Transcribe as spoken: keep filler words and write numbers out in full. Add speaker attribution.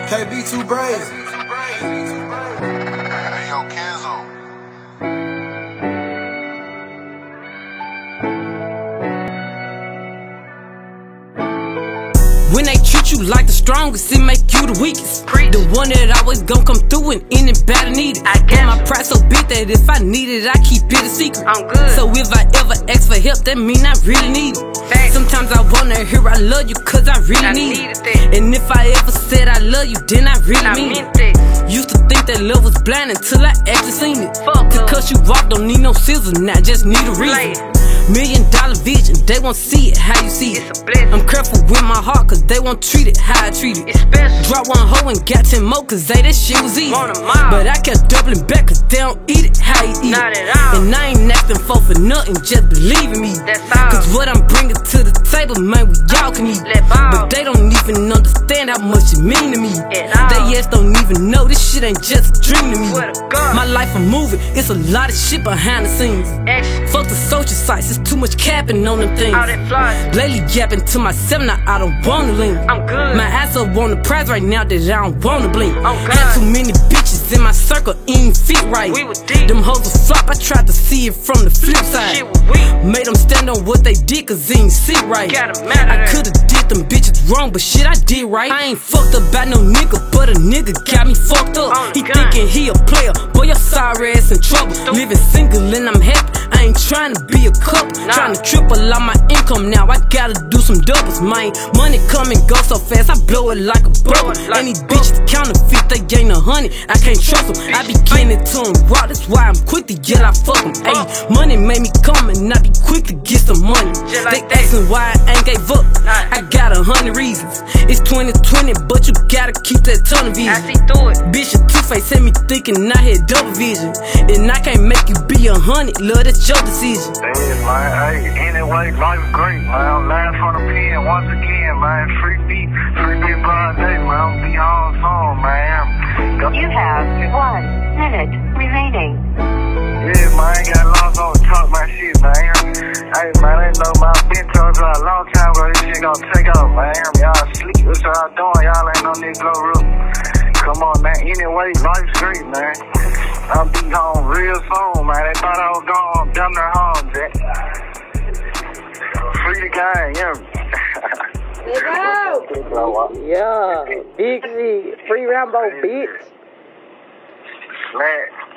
Speaker 1: K B too brave.
Speaker 2: Hey, yo, Kenzo.
Speaker 3: When they treat you like the strongest, it make you the weakest. Preach. The one that always gon' come through and in it bad and need it. I get my pride so big that if I need it, I keep it a secret. I'm good. So if I ever ask for help, that mean I really need it. Thanks. Sometimes I wanna hear I love you, cause I really I need it. it. And if I ever said I love you, then I really I mean it. it. Used to think that love was blind until I actually seen it. Fuck to cut you off, don't need no scissors, now just need a reason. Million dollar vision, they won't see it how you see it. I'm careful with my heart, cause they won't treat it how I treat it. Drop one hoe and got ten more, cause they that shit was easy. But I kept doubling back, cause they don't eat it how you eat it. And I ain't acting for for nothing, just believe in me. Cause what I'm bringing to the table, man, we y'all can eat. But they don't even understand how much it mean to me. They ass don't even know this shit ain't just a dream to me. My life I'm moving, it's a lot of shit behind the scenes. Fuck the social sites, it's too much capping on them things. Lately yapping to myself, now I don't wanna lean. I'm good. My ass up on the prize right now that I don't wanna blink. Had too many bitches in my circle, ain't fit right. We them hoes will flop, I tried to see it from the flip side. Made them stand on what they did, cause they ain't sit right. I could've did them bitches wrong, but shit I did right. I ain't fucked up by no nigga, but a nigga got me fucked up. Oh, he God. Thinking he a player, boy your sorry ass in trouble. Living single and I'm happy, I ain't trying to be a couple. Nah. Trying to triple all my income now, I gotta do some doubles, man. Money come and go so fast, I blow it like a bubble. Like and these bitches counterfeit, they ain't a honey, I can't trust them. I be getting it to them raw, that's why I'm quick to yell I fuck them. Ayy, money made me come and I be quick to get some money. They asking why I ain't gave up, I got a hundred reasons. It's twenty twenty, but you gotta keep that tunnel vision. I see through it. Bitch, your two-face had me thinking I had double vision. And I can't make you be a hundred, love, that's your decision.
Speaker 2: Hey, man, hey, anyway, life great, man. I'm lying from the pen once again, man. Free beat, free beat by day, man. I'm be on song, man.
Speaker 4: You have one minute remaining.
Speaker 2: Yeah, man, I ain't got long on to talk my shit, man. Hey, man, I know my been told you a long time ago this shit gonna take off, man. Y'all sleep, what's y'all doing? Y'all ain't no nigga go real. Come on, man. Anyway, life's great, man. I'll be home real soon, man. They thought I was gone, dumb their home, Jack. Free the gang, yeah.
Speaker 3: Yeah, Big Z, free Rambo, bitch.
Speaker 2: Man.